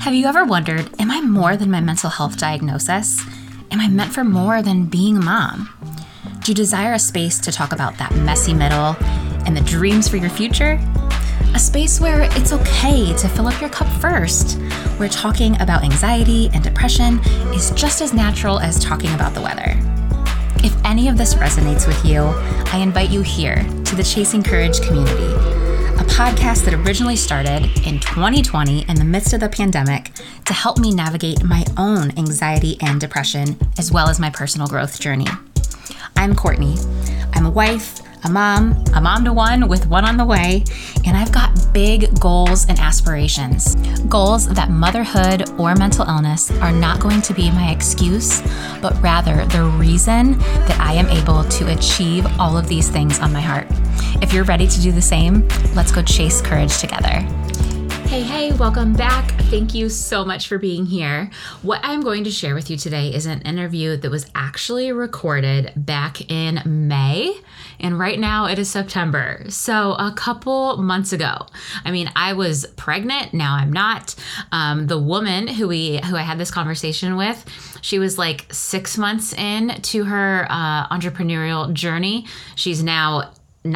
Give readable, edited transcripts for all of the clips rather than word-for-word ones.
Have you ever wondered, am I more than my mental health diagnosis? Am I meant for more than being a mom? Do you desire a space to talk about that messy middle and the dreams for your future? A space where it's okay to fill up your cup first, where talking about anxiety and depression is just as natural as talking about the weather. If any of this resonates with you, I invite you here to the Chasing Courage community, a podcast that originally started in 2020 in the midst of the pandemic to help me navigate my own anxiety and depression, as well as my personal growth journey. I'm Courtney. I'm a wife, a mom to one with one on the way, and I've got big goals and aspirations. Goals that motherhood or mental illness are not going to be my excuse, but rather the reason that I am able to achieve all of these things on my heart. If you're ready to do the same, let's go chase courage together. Hey, welcome back. Thank you so much for being here. What I'm going to share with you today is an interview that was actually recorded back in May, and right now it is September. So a couple months ago. I was pregnant, now I'm not. The woman who I had this conversation with, she was like 6 months in to her entrepreneurial journey. She's now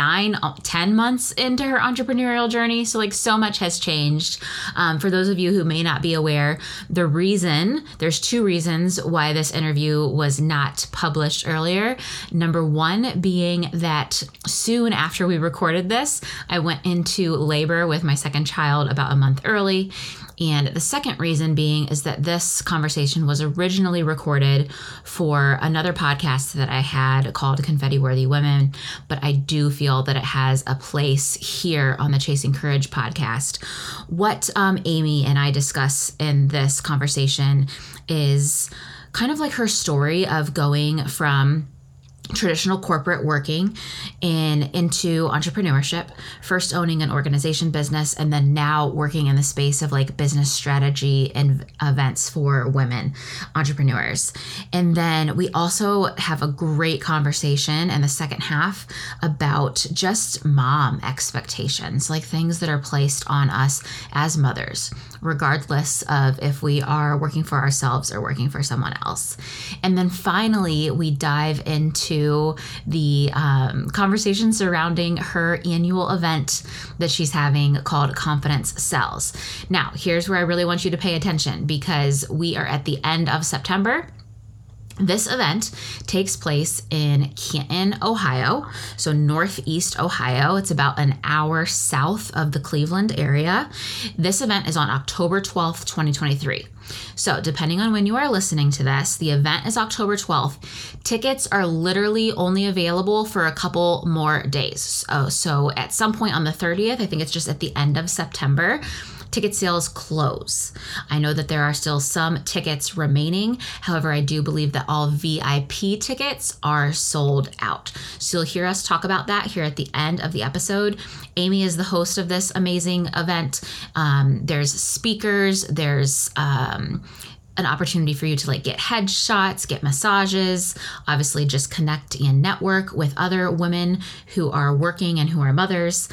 10 months into her entrepreneurial journey. So much has changed. For those of you who may not be aware, there's two reasons why this interview was not published earlier. Number one being that soon after we recorded this, I went into labor with my second child about a month early. And the second reason being is that this conversation was originally recorded for another podcast that I had called Confetti Worthy Women, but I do feel that it has a place here on the Chasing Courage podcast. What Amy and I discuss in this conversation is kind of like her story of going from traditional corporate working into entrepreneurship, first owning an organization business, and then now working in the space of like business strategy and events for women entrepreneurs. And then we also have a great conversation in the second half about just mom expectations, like things that are placed on us as mothers, regardless of if we are working for ourselves or working for someone else. And then finally, we dive into the conversation surrounding her annual event that she's having called Confidence Sells. Now, here's where I really want you to pay attention because we are at the end of September. This event takes place in Canton, Ohio, so Northeast Ohio. It's about an hour south of the Cleveland area. This event is on October 12th, 2023. So depending on when you are listening to this, the event is October 12th. Tickets are literally only available for a couple more days. So at some point on the 30th, I think it's just at the end of September, ticket sales close. I know that there are still some tickets remaining. However, I do believe that all VIP tickets are sold out. So you'll hear us talk about that here at the end of the episode. Amy is the host of this amazing event. There's speakers, there's an opportunity for you to like get headshots, get massages, obviously just connect and network with other women who are working and who are mothers.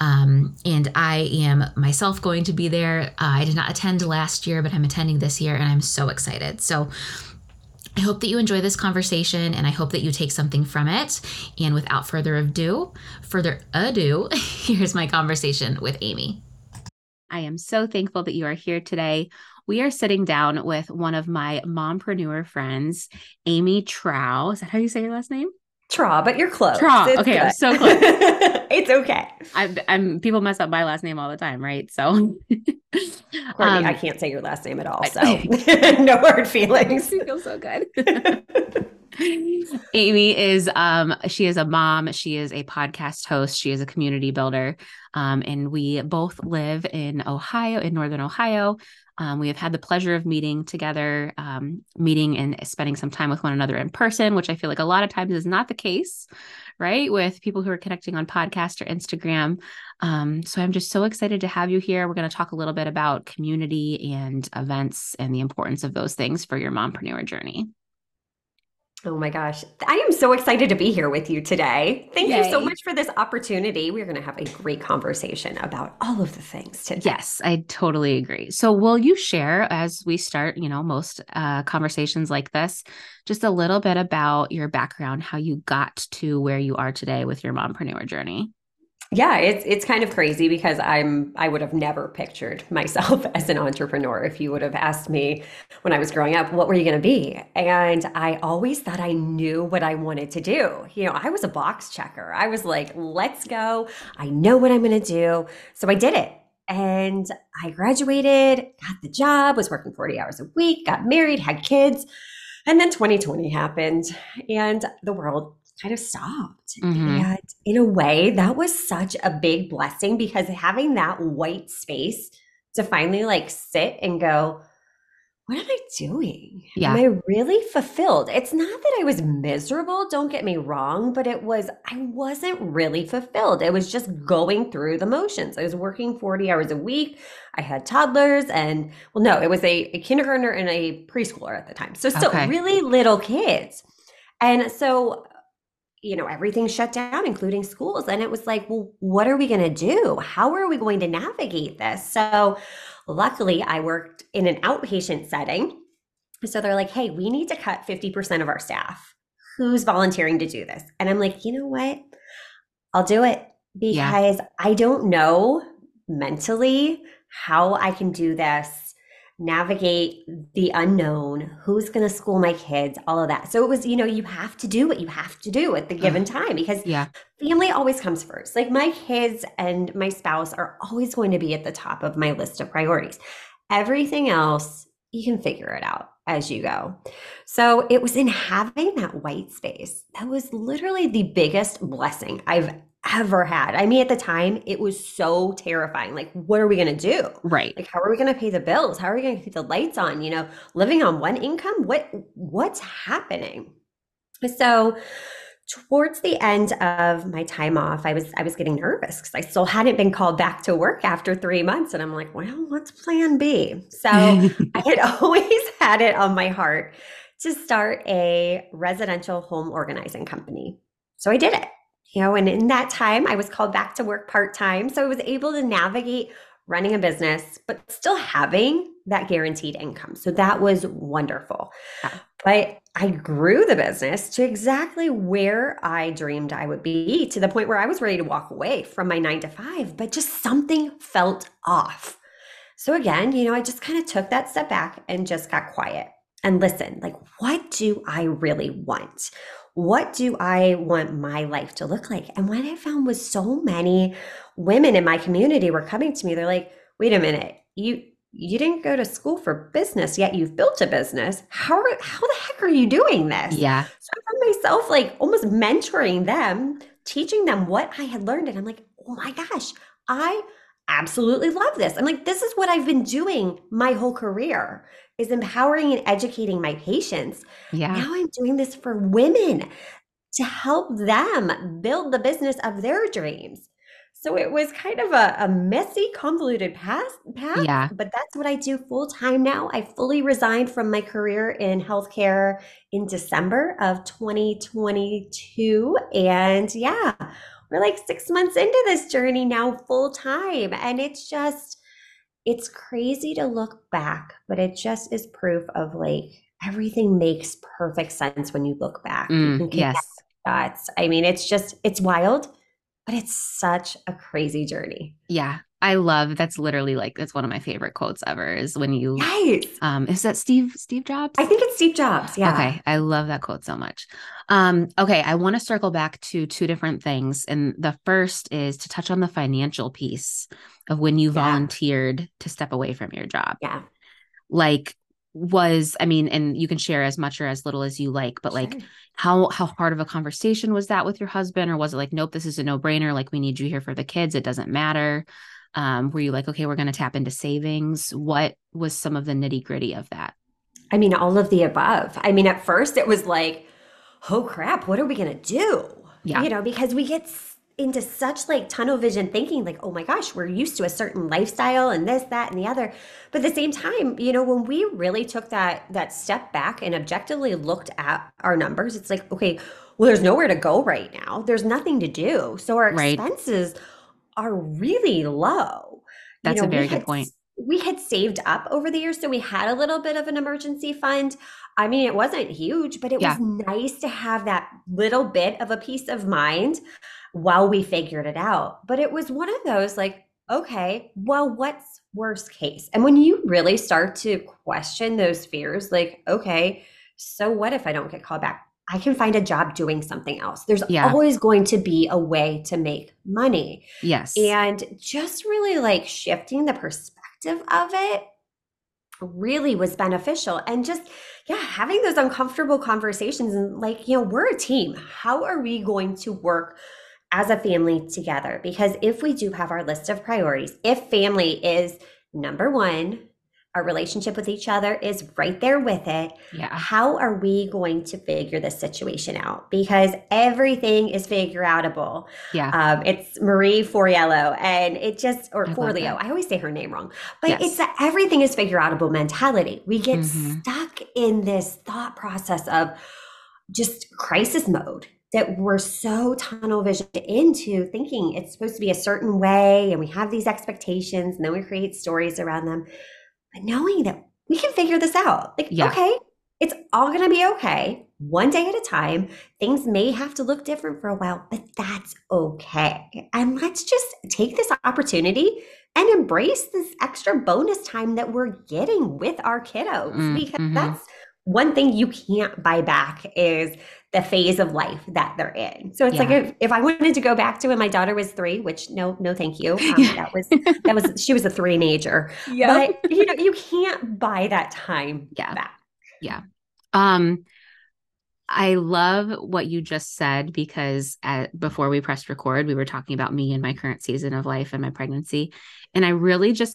And I am myself going to be there. I did not attend last year, but I'm attending this year and I'm so excited. So I hope that you enjoy this conversation and I hope that you take something from it. And without further ado, here's my conversation with Amy. I am so thankful that you are here today. We are sitting down with one of my mompreneur friends, Amy Trow. Is that how you say your last name? Trow, but you're close. Trow. Okay, good. I'm so close. It's okay. I'm people mess up my last name all the time, right? So Courtney, I can't say your last name at all, so no hard feelings. You feel so good. Amy is she is a mom, she is a podcast host, she is a community builder, and we both live in Ohio, in Northern Ohio. We have had the pleasure of meeting together, meeting and spending some time with one another in person, which I feel like a lot of times is not the case, right? With people who are connecting on podcast or Instagram. So I'm just so excited to have you here. We're going to talk a little bit about community and events and the importance of those things for your mompreneur journey. Oh my gosh. I am so excited to be here with you today. Thank you so Yay. much for this opportunity. We're going to have a great conversation about all of the things today. Yes, I totally agree. So, will you share as we start, most conversations like this, just a little bit about your background, how you got to where you are today with your mompreneur journey? Yeah, it's kind of crazy because I would have never pictured myself as an entrepreneur if you would have asked me when I was growing up, what were you going to be? And I always thought I knew what I wanted to do. I was a box checker. I was like, let's go. I know what I'm going to do. So I did it. And I graduated, got the job, was working 40 hours a week, got married, had kids. And then 2020 happened and the world kind of stopped. Mm-hmm. And in a way, that was such a big blessing because having that white space to finally like sit and go, what am I doing? Am Yeah. I really fulfilled? It's not that I was miserable, don't get me wrong, but I wasn't really fulfilled. It was just going through the motions. I was working 40 hours a week. I had toddlers and, well, no, it was a kindergartner and a preschooler at the time. So still Okay. really little kids. And so everything shut down, including schools. And it was like, well, what are we going to do? How are we going to navigate this? So, luckily, I worked in an outpatient setting. So they're like, hey, we need to cut 50% of our staff. Who's volunteering to do this? And I'm like, you know what? I'll do it Yeah. because I don't know mentally how I can do this, navigate the unknown, who's going to school my kids, all of that. So it was, you have to do what you have to do at the given time because Yeah. family always comes first. Like my kids and my spouse are always going to be at the top of my list of priorities. Everything else, you can figure it out as you go. So it was in having that white space that was literally the biggest blessing I've ever had. I mean, at the time, it was so terrifying. Like, what are we going to do? Right. Like, how are we going to pay the bills? How are we going to keep the lights on? Living on one income? What's happening? So towards the end of my time off, I was getting nervous because I still hadn't been called back to work after 3 months. And I'm like, well, what's plan B? So I had always had it on my heart to start a residential home organizing company. So I did it. And in that time, I was called back to work part-time. So I was able to navigate running a business, but still having that guaranteed income. So that was wonderful. But I grew the business to exactly where I dreamed I would be, to the point where I was ready to walk away from my 9 to 5, but just something felt off. So again, I just kind of took that step back and just got quiet and listened. Like, what do I really want? What do I want my life to look like? And what I found was so many women in my community were coming to me. They're like, wait a minute, you didn't go to school for business, yet you've built a business. How the heck are you doing this? Yeah. So I found myself like almost mentoring them, teaching them what I had learned. And I'm like, oh my gosh, I absolutely love this. I'm like, this is what I've been doing my whole career, is empowering and educating my patients. Yeah. Now I'm doing this for women to help them build the business of their dreams. So it was kind of a messy, convoluted path, Yeah. but that's what I do full time now. I fully resigned from my career in healthcare in December of 2022. And yeah, we're like 6 months into this journey now full time. And it's crazy to look back, but it just is proof of like everything makes perfect sense when you look back. You can connect Yes. dots. I mean, it's wild, but it's such a crazy journey. Yeah. That's literally like, that's one of my favorite quotes ever is when you, Yes. is that Steve Jobs? I think it's Steve Jobs. Yeah. Okay. I love that quote so much. Okay. I want to circle back to two different things. And the first is to touch on the financial piece of when you Yeah. volunteered to step away from your job. Yeah. Like, and you can share as much or as little as you like, but like, Sure. how hard of a conversation was that with your husband? Or was it like, nope, this is a no-brainer. Like, we need you here for the kids. It doesn't matter. Were you like, okay, we're going to tap into savings? What was some of the nitty-gritty of that? I mean, all of the above. I mean, at first it was like, oh crap, what are we going to do? Yeah. Because into such like tunnel vision thinking, like, oh my gosh, we're used to a certain lifestyle and this, that, and the other. But at the same time, when we really took that step back and objectively looked at our numbers, it's like, okay, well, there's nowhere to go right now. There's nothing to do. So our Right. expenses are really low. That's a We very good had point. saved up over the years, so we had a little bit of an emergency fund. I mean, it wasn't huge, but it was Yeah. nice to have that little bit of a peace of mind while we figured it out. But it was one of those like, okay, well, what's worst case? And when you really start to question those fears, like, okay, so what if I don't get called back? I can find a job doing something else. There's Yeah. always going to be a way to make money. Yes. And just really like shifting the perspective of it really was beneficial. And just, yeah, having those uncomfortable conversations and like, we're a team. How are we going to work as a family together? Because if we do have our list of priorities, if family is number one, our relationship with each other is right there with it. Yeah. How are we going to figure this situation out? Because everything is figure outable. Yeah. It's Marie Forleo, and or I love Forleo. that. I always say her name wrong, but Yes. it's that everything is figure outable mentality. We get Mhm. stuck in this thought process of just crisis mode that we're so tunnel visioned into thinking it's supposed to be a certain way, and we have these expectations, and then we create stories around them. But knowing that we can figure this out, like, Yeah. okay, it's all going to be okay, one day at a time. Things may have to look different for a while, but that's okay. And let's just take this opportunity and embrace this extra bonus time that we're getting with our kiddos, because Mm-hmm. that's one thing you can't buy back is the phase of life that they're in. So it's Yeah. like if I wanted to go back to when my daughter was 3, which no, thank you. Yeah. She was a 3-nager. Yep. But you can't buy that time Yeah. back. Yeah. I love what you just said because before we pressed record, we were talking about me and my current season of life and my pregnancy. And I really just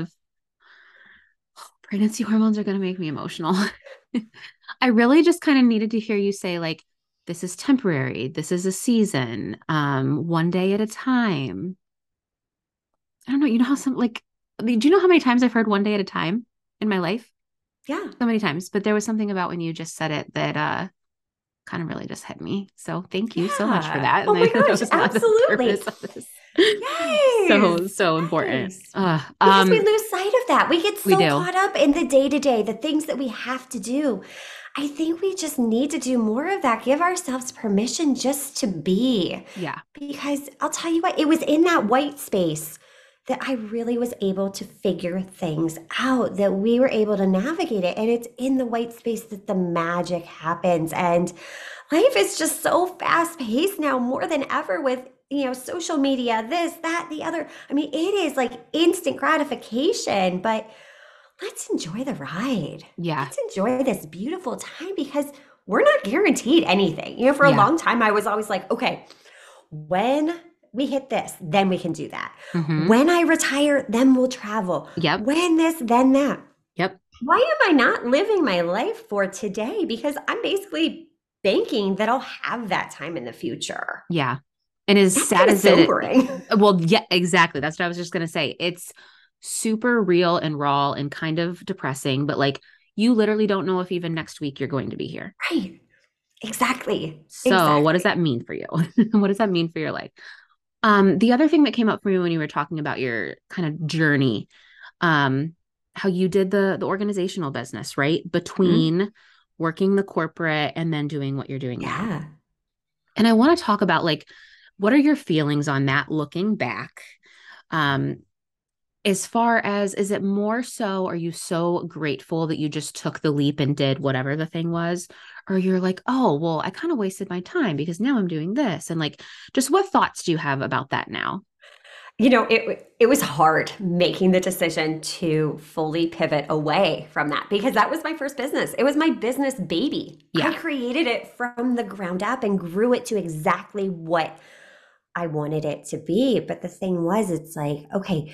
pregnancy hormones are going to make me emotional. I really just kind of needed to hear you say, like, this is temporary. This is a season, one day at a time. I don't know. You know how do you know how many times I've heard one day at a time in my life? Yeah. So many times, but there was something about when you just said it that, kind of really just hit me. So thank you so much for that. Oh my And I gosh, was not the absolutely. purpose of this. Yes. So important. Yes. Because we lose sight of that. We get We so do. caught up in the day-to-day, the things that we have to do. I think we just need to do more of that. Give ourselves permission just to be. Yeah. Because I'll tell you what, it was in that white space that I really was able to figure things out, that we were able to navigate it. And it's in the white space that the magic happens. And life is just so fast paced now, more than ever, with social media, this, that, the other. I mean, it is like instant gratification, but let's enjoy the ride. Yeah. Let's enjoy this beautiful time, because we're not guaranteed anything. For a Yeah. long time, I was always like, okay, when we hit this, then we can do that. Mhm. When I retire, then we'll travel. Yep. When this, then that. Yep. Why am I not living my life for today? Because I'm basically banking that I'll have that time in the future. Yeah. And as That's sad kinda as it, sobering. well, yeah, exactly. That's what I was just going to say. It's super real and raw and kind of depressing, but like you literally don't know if even next week you're going to be here. Right. Exactly. So what does that mean for you? What does that mean for your life? The other thing that came up for me when you were talking about your kind of journey, how you did the organizational business, right? Between working the corporate and then doing what you're doing now. Yeah. And I want to talk about like, what are your feelings on that looking back? As far as, is it more so, are you so grateful that you just took the leap and did whatever the thing was? Or you're like, oh, well, I kind of wasted my time because now I'm doing this. And like, just what thoughts do you have about that now? It was hard making the decision to fully pivot away from that, because that was my first business. It was my business baby. Yeah. I created it from the ground up and grew it to exactly what I wanted it to be. But the thing was, it's like, okay,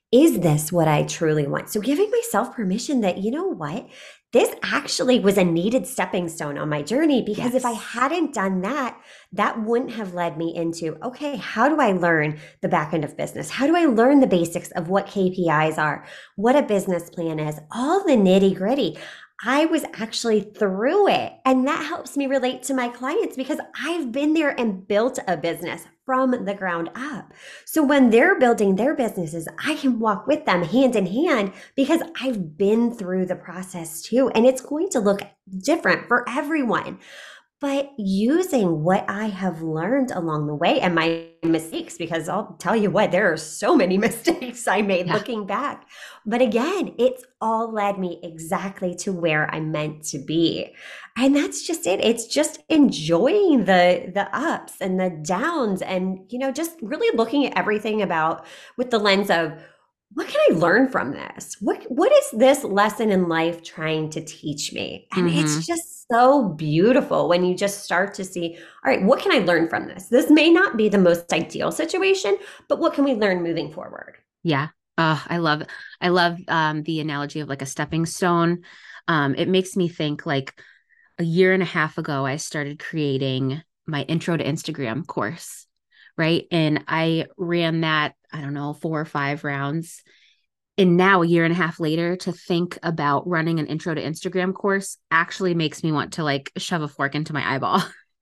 is this what I truly want? So giving myself permission that, you know what? This actually was a needed stepping stone on my journey, because if I Yes. hadn't done that, that wouldn't have led me into, okay, how do I learn the back end of business? How do I learn the basics of what KPIs are, what a business plan is, all the nitty gritty? I was actually through it. And that helps me relate to my clients because I've been there and built a business from the ground up. So when they're building their businesses, I can walk with them hand in hand because I've been through the process too. And it's going to look different for everyone. But using what I have learned along the way and my mistakes, because I'll tell you what, there are so many mistakes I made Yeah. looking back. But again, it's all led me exactly to where I'm meant to be. And that's just it. It's just enjoying the ups and the downs, and just really looking at everything about with the lens of, what can I learn from this? What is this lesson in life trying to teach me? And Hmm. it's just so beautiful when you just start to see, all right, what can I learn from this? This may not be the most ideal situation, but what can we learn moving forward? Yeah. I love the analogy of like a stepping stone. It makes me think like a year and a half ago, I started creating my intro to Instagram course, right? And I ran that, I don't know, 4 or 5 rounds. And now, a year and a half later, to think about running an intro to Instagram course actually makes me want to like shove a fork into my eyeball.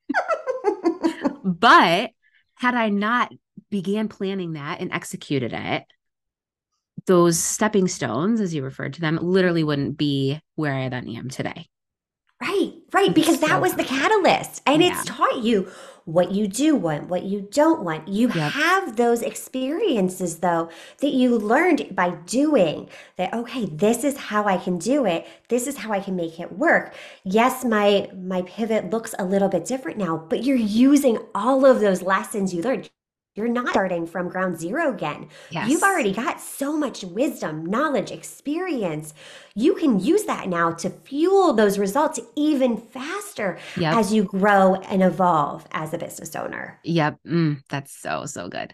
But had I not began planning that and executed it, those stepping stones, as you referred to them, literally wouldn't be where I then am today. Right, right. It's Because that so was the powerful. catalyst. And Yeah. it's taught you what you do want, what you don't want. You Yep. have those experiences, though, that you learned by doing that. Okay, this is how I can do it. This is how I can make it work. Yes, my pivot looks a little bit different now, but you're using all of those lessons you learned. You're not starting from ground zero again. You've Yes. already got so much wisdom, knowledge, experience. You can use that now to fuel those results even faster Yep. as you grow and evolve as a business owner. Yep. That's so, so good.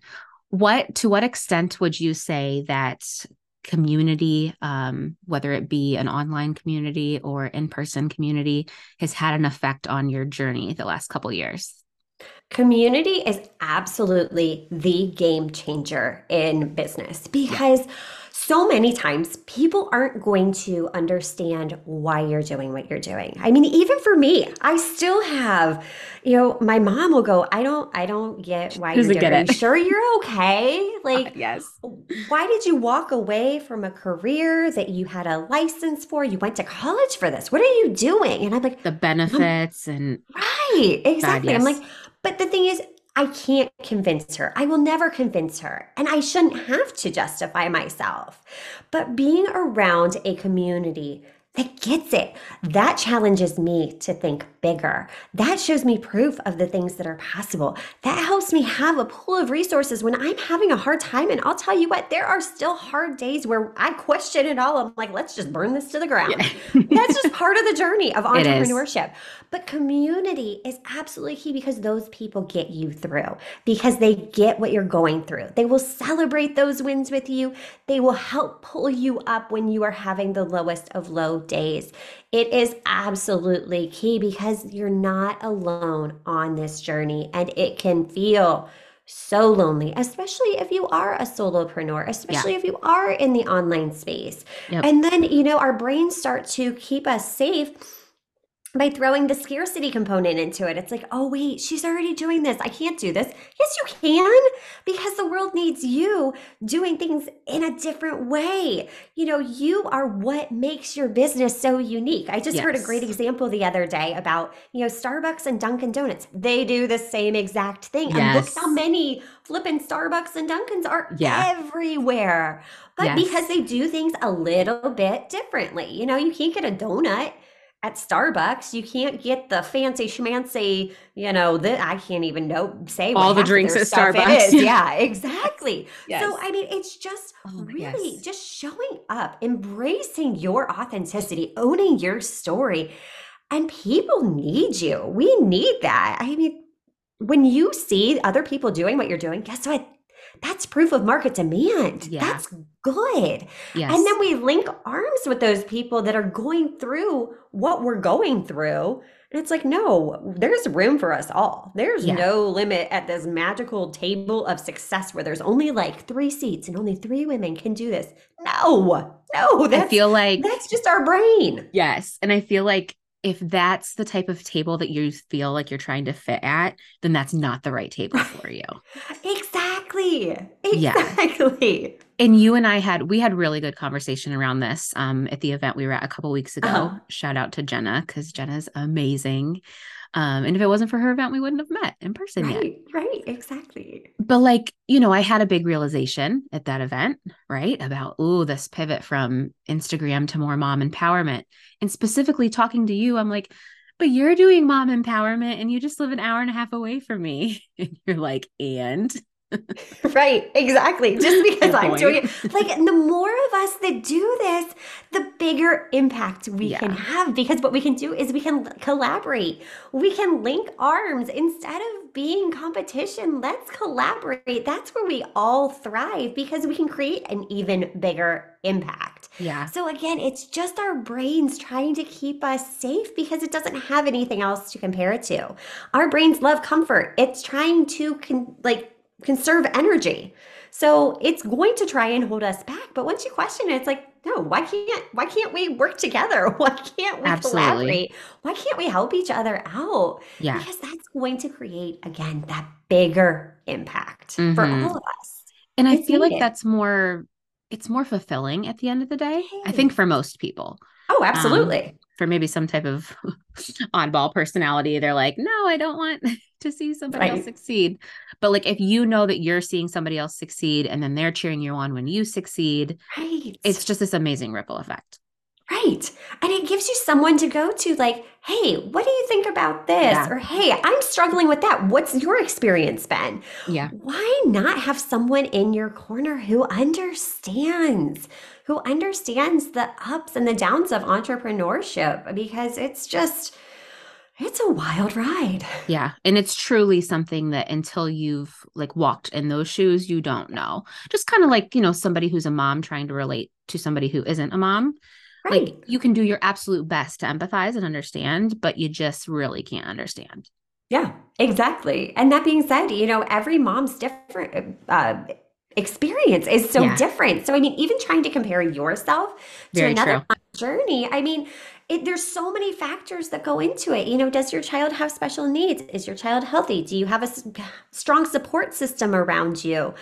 To what extent would you say that community, whether it be an online community or in-person community, has had an effect on your journey the last couple years? Community is absolutely the game changer in business Yeah. because so many times people aren't going to understand why you're doing what you're doing. I mean, even for me, I still have, my mom will go, I don't get why you're Doesn't doing. get Are you it. sure you're okay? God, Like, yes. why did you walk away from a career that you had a license for? You went to college for this. What are you doing? And I'm like, The Mom, benefits and right, God, exactly. I'm like, yes. but the thing is, I can't convince her. I will never convince her. And I shouldn't have to justify myself. But being around a community that gets it, that challenges me to think bigger. That shows me proof of the things that are possible. That helps me have a pool of resources when I'm having a hard time. And I'll tell you what, there are still hard days where I question it all. I'm like, let's just burn this to the ground. Yeah. That's just part of the journey of It is. entrepreneurship. But community is absolutely key because those people get you through, because they get what you're going through. They will celebrate those wins with you. They will help pull you up when you are having the lowest of low days. It is absolutely key because you're not alone on this journey, and it can feel so lonely, especially if you are a solopreneur, Yeah. especially if you are in the online space. Yep. And then, our brains start to keep us safe by throwing the scarcity component into it. It's like, oh, wait, she's already doing this. I can't do this. Yes, you can, because the world needs you doing things in a different way. You are what makes your business so unique. I just heard a great Yes. example the other day about, Starbucks and Dunkin' Donuts. They do the same exact thing. And look how Yes. many flippin' Starbucks and Dunkins are Yeah. everywhere. But because Yes. they do things a little bit differently, you can't get a donut at Starbucks. You can't get the fancy schmancy, that I can't even say what All the half of drinks their at stuff Starbucks. is. Yeah. Yeah, exactly. So, Yes. I mean, it's just Oh, really yes. just showing up, embracing your authenticity, owning your story. And people need you. We need that. I mean, when you see other people doing what you're doing, guess what? that's proof of market demand. Yeah. That's good. And Yes. then we link arms with those people that are going through what we're going through. And it's like, no, there's room for us all. There's Yeah. no limit at this magical table of success where there's only like 3 seats and only 3 women can do this. No, I feel like, that's just our brain. yes. And I feel like if that's the type of table that you feel like you're trying to fit at, then that's not the right table for you. Exactly. Yeah. Exactly. And you and we had really good conversation around this at the event we were at a couple weeks ago. Uh-huh. Shout out to Jenna because Jenna's amazing. And if it wasn't for her event, we wouldn't have met in person yet. Right, exactly. But like, you know, I had a big realization at that event, right? About, this pivot from Instagram to more mom empowerment. And specifically talking to you, I'm like, but you're doing mom empowerment and you just live an hour and a half away from me. And you're like, and Right, exactly. Just because good I'm doing point. it. Like, and the more of us that do this, the bigger impact we can Yeah. have. Because what we can do is we can collaborate. We can link arms instead of being competition. Let's collaborate. That's where we all thrive because we can create an even bigger impact. Yeah. So again, it's just our brains trying to keep us safe because it doesn't have anything else to compare it to. Our brains love comfort. It's trying to conserve energy. So it's going to try and hold us back. But once you question it, it's like, no, why can't we work together? Why can't we Absolutely. collaborate? Why can't we help each other out? Yeah. Because that's going to create, again, that bigger impact for Mhm. all of us. And I It's feel like needed. it's more fulfilling at the end of the day. I It think is. for most people. Oh, Um, absolutely. for maybe some type of oddball personality, they're like, no, I don't want to see somebody else Right. succeed. But like if you know that you're seeing somebody else succeed and then they're cheering you on when you succeed, Right. it's just this amazing ripple effect. Right. And it gives you someone to go to, like, hey, what do you think about this? Yeah. Or, hey, I'm struggling with that. What's your experience been? Yeah. Why not have someone in your corner who understands the ups and the downs of entrepreneurship? Because it's a wild ride. Yeah. And it's truly something that until you've like walked in those shoes, you don't know. Just kind of like, somebody who's a mom trying to relate to somebody who isn't a mom. Like Right. you can do your absolute best to empathize and understand, but you just really can't understand. Yeah, exactly. And that being said, every mom's different experience is so Yeah. different. So, I mean, even trying to compare yourself to Very another true. mom's journey, I mean, there's so many factors that go into it. Does your child have special needs? Is your child healthy? Do you have a strong support system around you?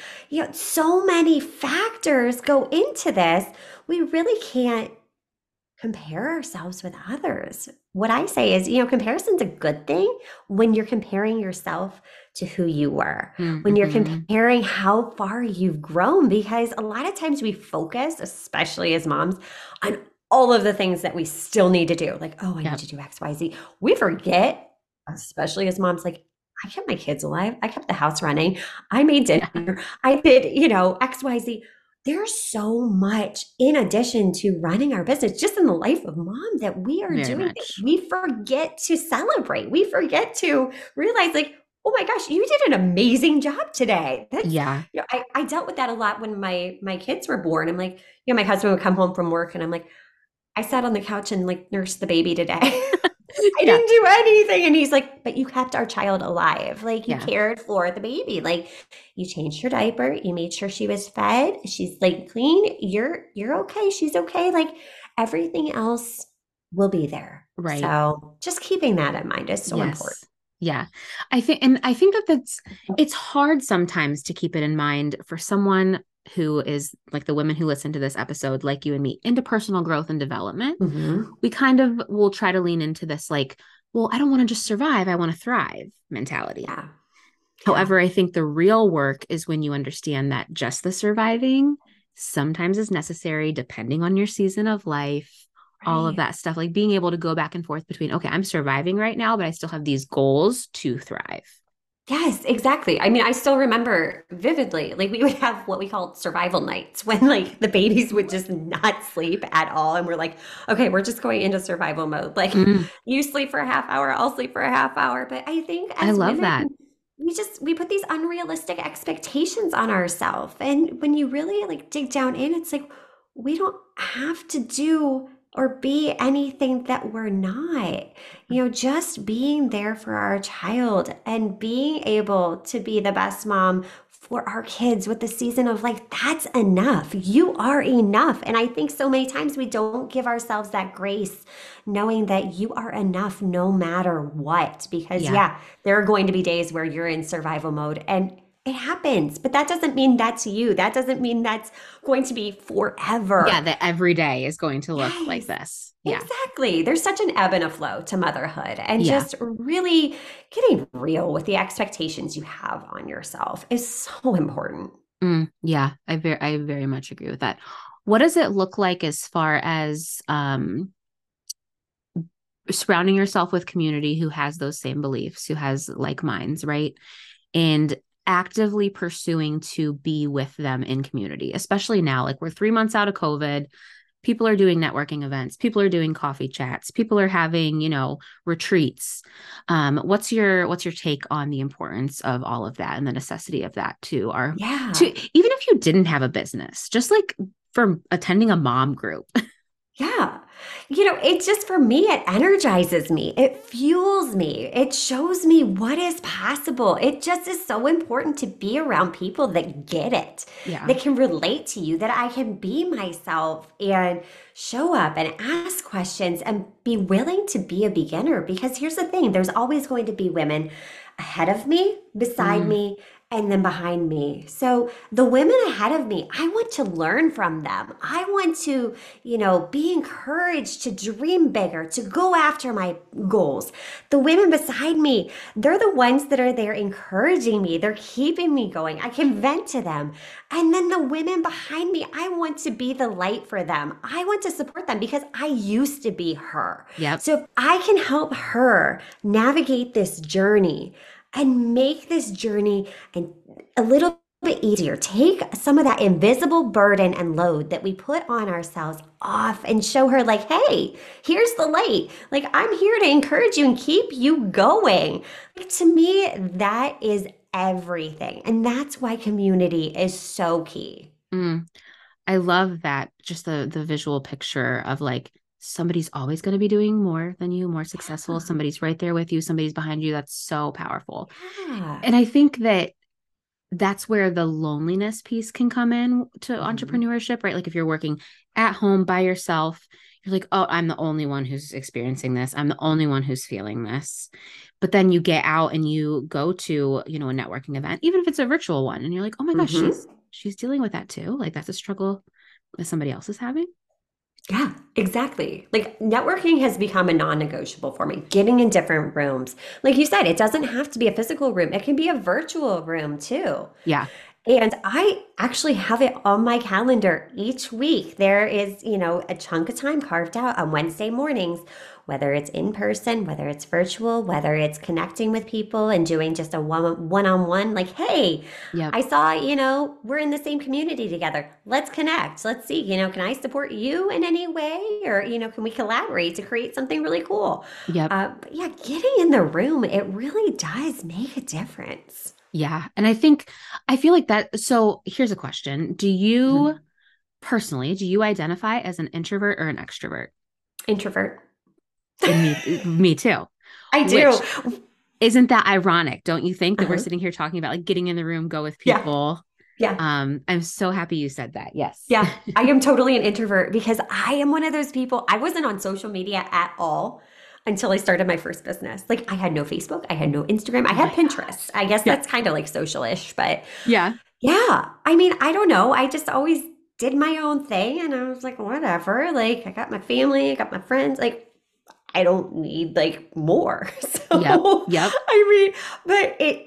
So many factors go into this. We really can't compare ourselves with others. What I say is, comparison's a good thing when you're comparing yourself to who you were, when you're Mm-hmm. comparing how far you've grown, because a lot of times we focus, especially as moms, on all of the things that we still need to do. Like, oh, I need Yep. to do X, Y, Z. We forget, especially as moms, like, I kept my kids alive. I kept the house running. I made Yeah. dinner. I did, X, Y, Z. There's so much in addition to running our business, just in the life of mom, that we are Very doing that much. we forget to celebrate. We forget to realize, like, oh my gosh, you did an amazing job today. Yeah. I dealt with that a lot when my kids were born. I'm like, my husband would come home from work and I'm like, I sat on the couch and like nursed the baby today. I Yeah. didn't do anything. And he's like, but you kept our child alive. Like, you Yeah. cared for the baby. Like, you changed her diaper. You made sure she was fed. She's like clean. You're okay. She's okay. Like, everything else will be there. Right. So just keeping that in mind is so important. Yes. Yeah. I think that it's hard sometimes to keep it in mind for someone who is like the women who listen to this episode, like you and me, into personal growth and development. Mhm. We kind of will try to lean into this, like, well, I don't want to just survive. I want to thrive mentality. Yeah. However, I think the real work is when you understand that just the surviving sometimes is necessary, depending on your season of life, all of Right. that stuff, like being able to go back and forth between, okay, I'm surviving right now, but I still have these goals to thrive. Yes, exactly. I mean, I still remember vividly, like, we would have what we called survival nights when, like, the babies would just not sleep at all. And we're like, okay, we're just going into survival mode. Like, Mm, you sleep for a half hour, I'll sleep for a half hour. But I think I as love women, that. we put these unrealistic expectations on ourselves. And when you really like dig down in, it's like we don't have to do or be anything that we're not. Just being there for our child and being able to be the best mom for our kids with the season of like, that's enough. You are enough. And I think so many times we don't give ourselves that grace, knowing that you are enough no matter what. Because, Yeah. yeah, there are going to be days where you're in survival mode and it happens, but that doesn't mean that's you. That doesn't mean that's going to be Yeah, forever. that every day is going to look like Yes, this. Yeah. exactly. There's such an ebb and a flow to motherhood, and Yeah. just really getting real with the expectations you have on yourself is so important. Yeah, I very much agree with that. What does it look like as far as surrounding yourself with community who has those same beliefs, who has like minds, right? And actively pursuing to be with them in community, especially now, like we're 3 months out of COVID. People are doing networking events, people are doing coffee chats, people are having, retreats. What's your take on the importance of all of that and the necessity of that to Yeah. even if you didn't have a business, just like for attending a mom group? Yeah. It just for me, it energizes me. It fuels me. It shows me what is possible. It just is so important to be around people that get it, Yeah. that can relate to you, that I can be myself and show up and ask questions and be willing to be a beginner. Because here's the thing, there's always going to be women ahead of me, beside Mm, me, and then behind me. So the women ahead of me, I want to learn from them. I want to be encouraged to dream bigger, to go after my goals. The women beside me, they're the ones that are there encouraging me. They're keeping me going. I can vent to them. And then the women behind me, I want to be the light for them. I want to support them because I used to be her. yep. So if I can help her navigate this journey and make this journey and a little bit easier. Take some of that invisible burden and load that we put on ourselves off and show her, like, hey, here's the light. Like, I'm here to encourage you and keep you going. Like, to me, that is everything. And that's why community is so key. Mm. I love that, just the visual picture of like somebody's always going to be doing more than you, more successful. Yeah. Somebody's right there with you, somebody's behind you. That's so powerful. Yeah. And I think that that's where the loneliness piece can come in to Mhm. entrepreneurship, right? Like if you're working at home by yourself, you're like, oh, I'm the only one who's experiencing this. I'm the only one who's feeling this. But then you get out and you go to, a networking event, even if it's a virtual one, and you're like, oh my gosh, Mhm. she's dealing with that too. Like that's a struggle that somebody else is having. Yeah, exactly. Like networking has become a non-negotiable for me. Getting in different rooms. Like you said, it doesn't have to be a physical room. It can be a virtual room too. Yeah. And I actually have it on my calendar each week. There is, a chunk of time carved out on Wednesday mornings, whether it's in person, whether it's virtual, whether it's connecting with people and doing just a one-on-one, like, hey, Yep. I saw, we're in the same community together. Let's connect. Let's see, can I support you in any way? Or, can we collaborate to create something really cool? Yep. But yeah, getting in the room, it really does make a difference. Yeah. And I feel like that. So here's a question. Mhm. Do you identify as an introvert or an extrovert? Introvert. And me too. I do. Which isn't that ironic? Don't you think that we're Uh-huh. sitting here talking about like getting in the room, go with Yeah. people? Yeah. I'm so happy you said that. Yes. Yeah. I am totally an introvert because I am one of those people. I wasn't on social media at all until I started my first business. Like I had no Facebook, I had no Instagram, I Oh had my gosh. Pinterest. I guess Yeah. that's kind of like social-ish, but Yeah. yeah. I mean, I don't know. I just always did my own thing and I was like, whatever. Like I got my family, I got my friends. Like I don't need like more. Yep. So Yep. I mean, but it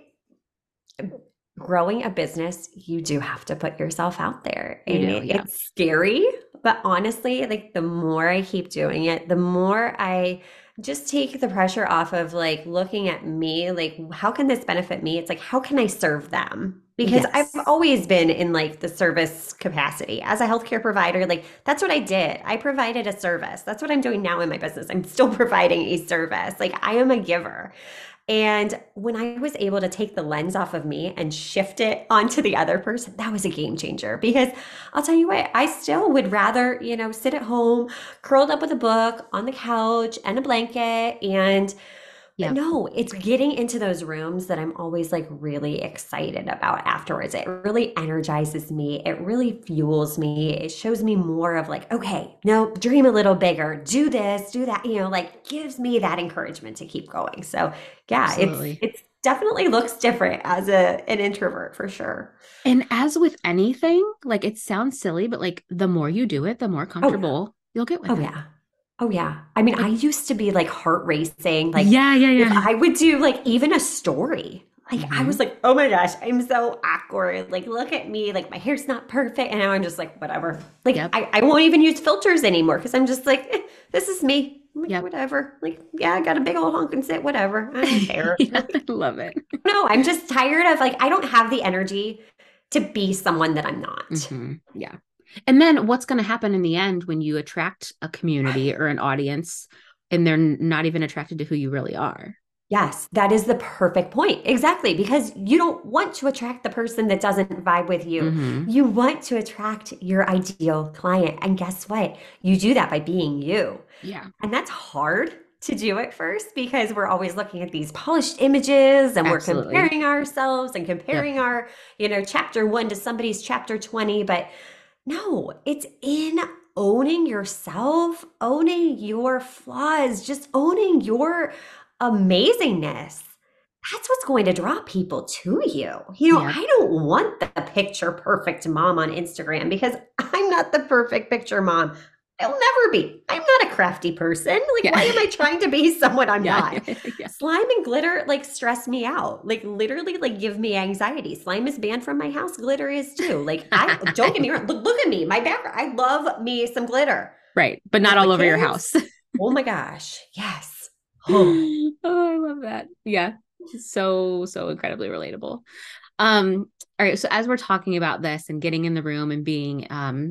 growing a business, you do have to put yourself out there. You And do. Yeah. it's scary, but honestly, like the more I keep doing it, the more I just take the pressure off of like looking at me, like how can this benefit me? It's like how can I serve them? Because I've Yes. always been in like the service capacity as a healthcare provider. Like that's what I did. I provided a service. That's what I'm doing now in my business. I'm still providing a service. Like I am a giver. And when I was able to take the lens off of me and shift it onto the other person, that was a game changer. Because I'll tell you what, I still would rather, sit at home, curled up with a book on the couch and a blanket. But Yep. no, it's getting into those rooms that I'm always like really excited about afterwards. It really energizes me. It really fuels me. It shows me more of like, okay, no, dream a little bigger, do this, do that, like gives me that encouragement to keep going. So yeah, Absolutely. it's definitely looks different as an introvert for sure. And as with anything, like it sounds silly, but like the more you do it, the more Oh yeah. comfortable you'll get with Oh it. yeah. Oh yeah. I mean, I Like, used to be like heart racing. Like yeah, yeah, if yeah. I would do like even a story, like I was Hmm. like, oh my gosh, I'm so awkward. Like, look at me. Like my hair's not perfect. And now I'm just like, whatever. Like Yep. I won't even use filters anymore because I'm just like, this is me. I'm like, Yep. whatever. Like, yeah, I got a big old honk and sit, whatever. I don't care. Yeah, Like, I love it. no, I'm just tired of like, I don't have the energy to be someone that I'm not. Yeah. And then what's going to happen in the end when you attract a community or an audience and they're not even attracted to who you really are? Yes, that is the perfect point. Exactly. Because you don't want to attract the person that doesn't vibe with you. Hmm. You want to attract your ideal client. And guess what? You do that by being you. Yeah, And that's hard to do at first because we're always looking at these polished images and we're absolutely. comparing ourselves and Yep. comparing our, chapter 1 to somebody's chapter 20. But no, it's in owning yourself, owning your flaws, just owning your amazingness. That's what's going to draw people to you. Yep. I don't want the picture perfect mom on Instagram because I'm not the perfect picture mom. I'll never be. I'm not a crafty person. Like, Yeah. why am I trying to be someone I'm Yeah. not? Yeah. Slime and glitter like stress me out. Like literally like give me anxiety. Slime is banned from my house. Glitter is too. Like I don't get me wrong. Look at me. My background. I love me some glitter. Right. But not With my all over your kids. house. Oh my gosh. Yes. Oh. Oh, I love that. Yeah. So, so incredibly relatable. Um, all right. So as we're talking about this and getting in the room and being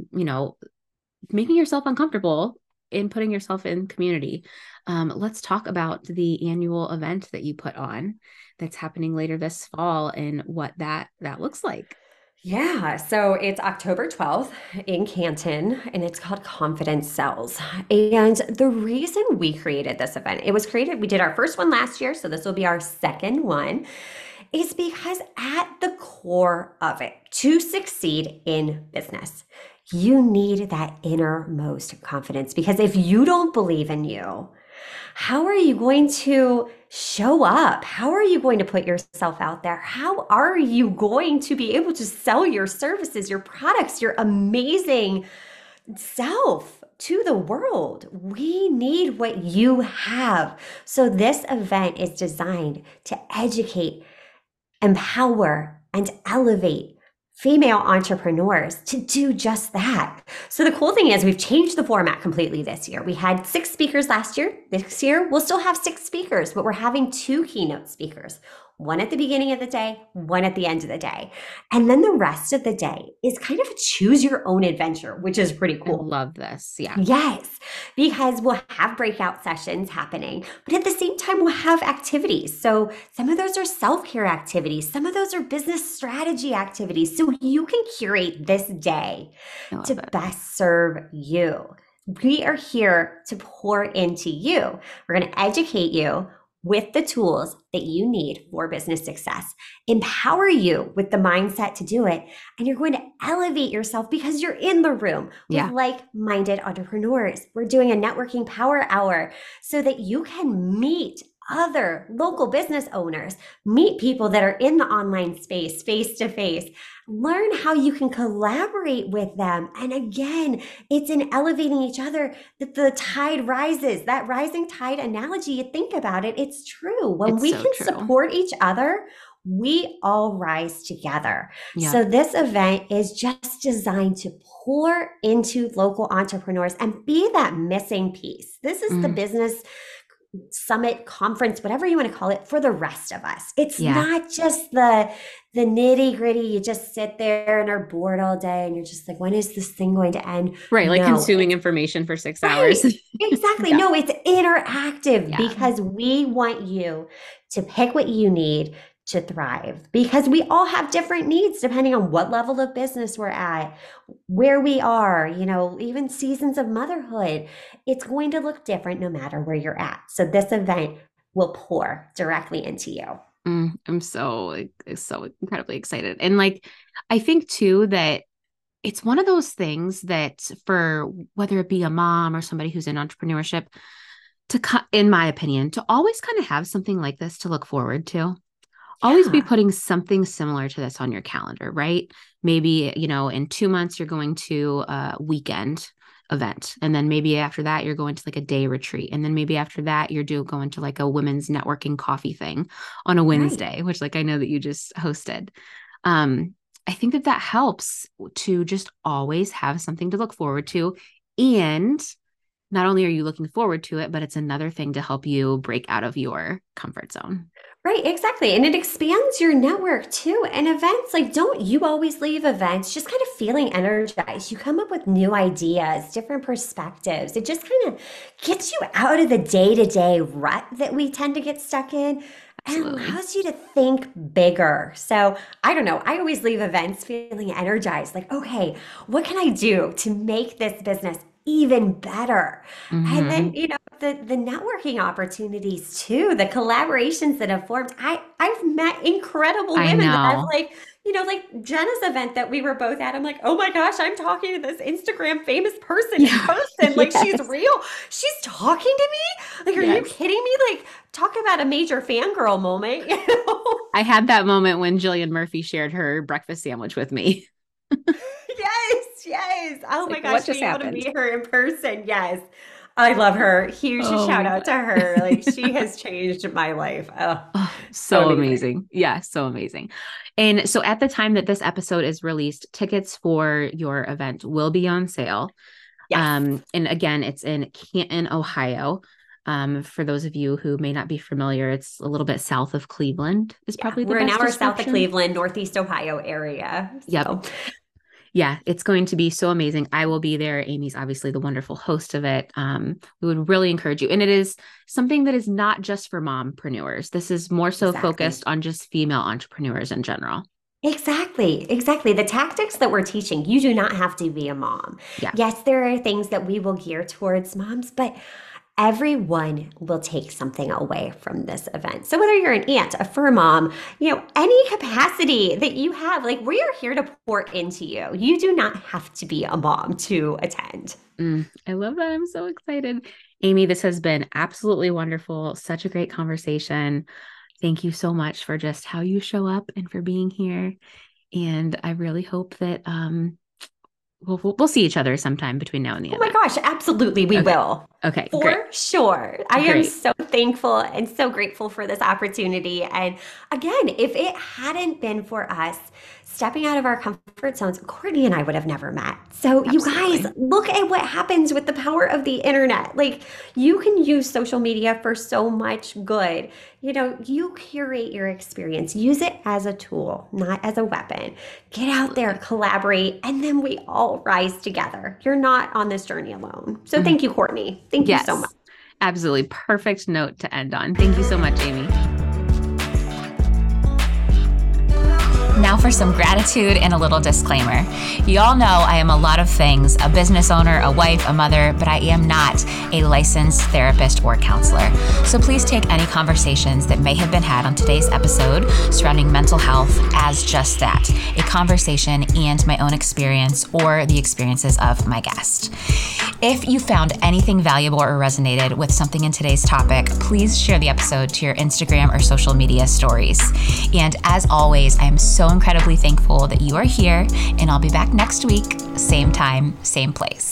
making yourself uncomfortable in putting yourself in community. Let's talk about the annual event that you put on that's happening later this fall and what that looks like. Yeah, so it's October 12th in Canton and it's called Confidence Cells. And the reason we created this event, it was created, we did our first one last year, so this will be our second one, is because at the core of it, to succeed in business, you need that innermost confidence. Because if you don't believe in you, how are you going to show up? How are you going to put yourself out there? How are you going to be able to sell your services, your products, your amazing self to the world? We need what you have. So, this event is designed to educate, empower, and elevate female entrepreneurs to do just that. So the cool thing is we've changed the format completely this year. We had 6 speakers last year. This year we'll still have 6 speakers, but we're having 2 keynote speakers. One at the beginning of the day, one at the end of the day. And then the rest of the day is kind of a choose your own adventure, which is pretty I cool. love this. Yeah. Yes, because we'll have breakout sessions happening, but at the same time, we'll have activities. So some of those are self care activities, some of those are business strategy activities. So you can curate this day I love to it. best serve you. We are here to pour into you. We're going to educate you with the tools that you need for business success, empower you with the mindset to do it, and you're going to elevate yourself because you're in the room with Yeah. like-minded entrepreneurs. We're doing a networking power hour so that you can meet other local business owners, meet people that are in the online space face to face, learn how you can collaborate with them. And again, it's in elevating each other that the tide rises. That rising tide analogy, you think about it, it's true. When It's we so can true. support each other, we all rise together. Yep. So this event is just designed to pour into local entrepreneurs and be that missing piece. This is the Mm. business summit, conference, whatever you want to call it, for the rest of us. It's Yeah. not just the nitty gritty. You just sit there and are bored all day and you're just like, when is this thing going to end? Right. Like No, consuming information for 6 hours. right. Exactly. Yeah. No, it's interactive Yeah. because we want you to pick what you need to thrive, because we all have different needs depending on what level of business we're at, where we are, even seasons of motherhood. It's going to look different no matter where you're at. So this event will pour directly into you. I'm so incredibly excited. And like, I think too that it's one of those things that for whether it be a mom or somebody who's in entrepreneurship, in my opinion, to always kind of have something like this to look forward to. Always be Yeah. putting something similar to this on your calendar, right? Maybe, in 2 months, you're going to a weekend event. And then maybe after that, you're going to like a day retreat. And then maybe after that, you're going to like a women's networking coffee thing on a Right. Wednesday, which like I know that you just hosted. I think that helps to just always have something to look forward to. And not only are you looking forward to it, but it's another thing to help you break out of your comfort zone. Right, exactly. And it expands your network too. And events, like, don't you always leave events just kind of feeling energized? You come up with new ideas, different perspectives. It just kind of gets you out of the day-to-day rut that we tend to get stuck in and Absolutely. allows you to think bigger. So I don't know. I always leave events feeling energized, like, okay, what can I do to make this business even better? And then, Mhm. the networking opportunities too, the collaborations that have formed. I've met incredible I women that I've know. like Jenna's event that we were both at. I'm like, oh my gosh, I'm talking to this Instagram famous person in Yeah. person. Like, she's Yes. real. She's talking to me. Like, are you Yes. kidding me? Like, talk about a major fangirl moment, I had that moment when Jillian Murphy shared her breakfast sandwich with me. Yes, yes. Oh my Like, what gosh, just being able to happened? meet her in person. Yes. I love her. Huge Oh shout my out God. to her. Like, she has changed my life. Oh, Oh, so so amazing. amazing. Yeah, so amazing. And so at the time that this episode is released, tickets for your event will be on sale. Yes. And again, it's in Canton, Ohio. For those of you who may not be familiar, it's a little bit south of Cleveland is Yeah. probably the We're an best hour south of description. Cleveland, Northeast Ohio area. Yep. So, Yeah, it's going to be so amazing. I will be there. Amy's obviously the wonderful host of it. We would really encourage you. And it is something that is not just for mompreneurs. This is more so exactly. focused on just female entrepreneurs in general. Exactly, exactly. The tactics that we're teaching, you do not have to be a mom. Yeah, Yes, there are things that we will gear towards moms, but everyone will take something away from this event. So whether you're an aunt, a fur mom, any capacity that you have, like, we are here to pour into you. You do not have to be a mom to attend. I love that. I'm so excited. Amy, this has been absolutely wonderful. Such a great conversation. Thank you so much for just how you show up and for being here. And I really hope that we'll see each other sometime between now and the Oh my event. gosh, absolutely, we Okay. will. Okay, great. For sure. I am Great. so thankful and so grateful for this opportunity. And again, if it hadn't been for us stepping out of our comfort zones, Courtney and I would have never met. So, you guys, Absolutely. look at what happens with the power of the internet. Like, you can use social media for so much good. You curate your experience, use it as a tool, not as a weapon. Get out there, Absolutely. collaborate, and then we all rise together. You're not on this journey alone. So, Mhm. thank you, Courtney. Thank you so much. Yes, absolutely. Perfect note to end on. Thank you so much, Amy. Now for some gratitude and a little disclaimer. Y'all know I am a lot of things, a business owner, a wife, a mother, but I am not a licensed therapist or counselor. So please take any conversations that may have been had on today's episode surrounding mental health as just that, a conversation and my own experience or the experiences of my guest. If you found anything valuable or resonated with something in today's topic, please share the episode to your Instagram or social media stories. And as always, I am so incredibly thankful that you are here, and I'll be back next week, same time, same place.